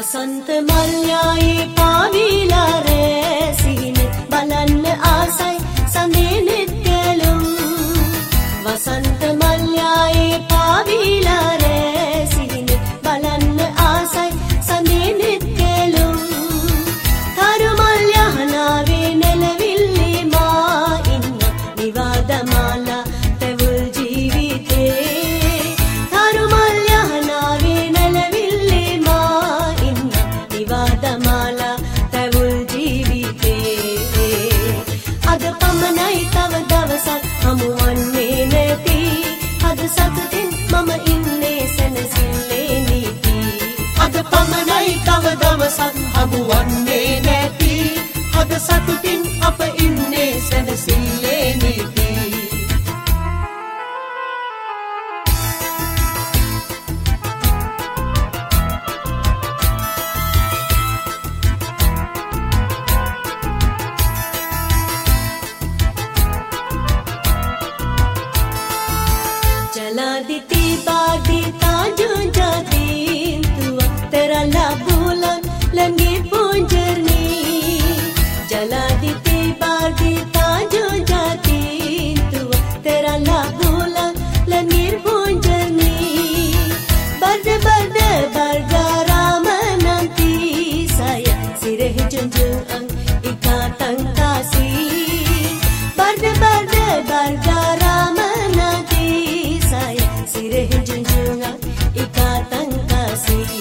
වසන්ත මල්යායේ පාවිලා රෑ සිහින බලන්න ආසයි සඳේ නෙත්කලුම් වසන්ත මල්යායේ පාවිලා රෑ සිහින බලන්න ආසයි සඳේ නෙත්කලුම් තරු මල් යහනාවේ නෙලවිල්ලි මා ඉන්න නිවාදමාලා තෙවුල් ජීවිතේ තරු මල් යහනාවේ නෙලවිල්ලි මා ඉන්න නිවාදමාලා තෙවුල් ජීවිතේ අද පමණයි තව දවසක් හමුවන්නේ නැති අද සතුටින් මම ඉන්නේ සැනසෙල්ලේ නීති අද පමණයි තව දවසක් හමුවන්නේ නැති අද සතුටින් අප ඉන්නේ සැනසෙල්ලේ නීති जलादिति बादी ताजुं जातीं तुआ तेरा लाबुलन लंगी पुंजरनी जलादिति बादी ताजुं जातीं तुआ तेरा लाबुलन लंगी पुंजरनी birthday birthday बरगाराम nanti saya sireh junjung ang ikatan kasih berde berde bergaram nanti saya sireh junjung ang ikatan kasih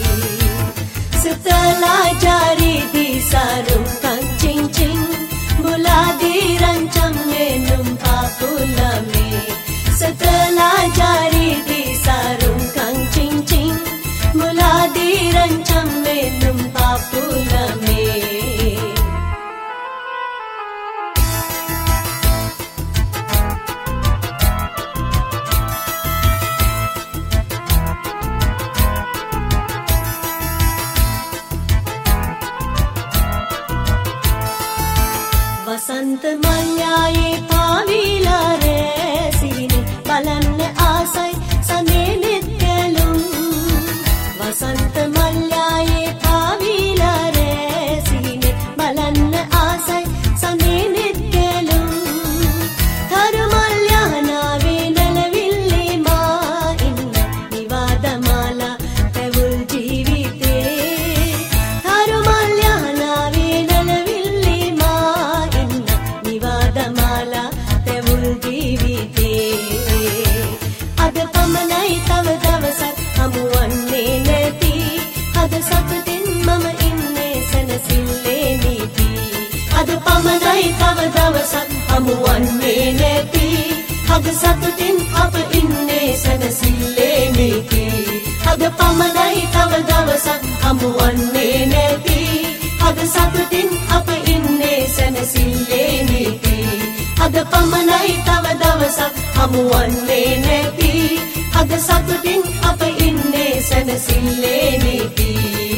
setelah jari disarungkan cincin bola dirancang menumpak ulame setelah jari disarungkan cincin bola dirancang menumpak ulame වසන්ත මල්යායේ පාවිලා රෑ සිහින බලන්න ආසයි සඳේ නෙත්කලුම් වසන්ත මල්යායේ පාවිලා රෑ සිහින බලන්න ආසයි සඳේ නෙත්කලුම් තරු මල් යහනාවේ නෙලවිල්ලි මා ඉන්න නිවාදමාලා තෙවුල් ජීවිතේ තරු මල් යහනාවේ නෙලවිල්ලි මා නිවාදමාලා තෙවුල් ජීවිතේ අද පමණයි තව දවසක් හමුවන්නේ නැති අද සතුටින් මම ඉන්නේ සැනසෙල්ලේ නීති අද පමණයි තව දවසක් හමුවන්නේ නැති අද සතුටින් අප ඉන්නේ සැනසෙල්ලේ නීති අද පමණයි තව දවසක් හමුවන්නේ නැති අද සතුටින් අප ඉන්නේ සැනසෙල්ලේ නීති අද පමණයි තව දවසක් හමුවන්නේ නැති අද සතුටින් අප ඉන්නේ සැනසෙල්ලේ නීති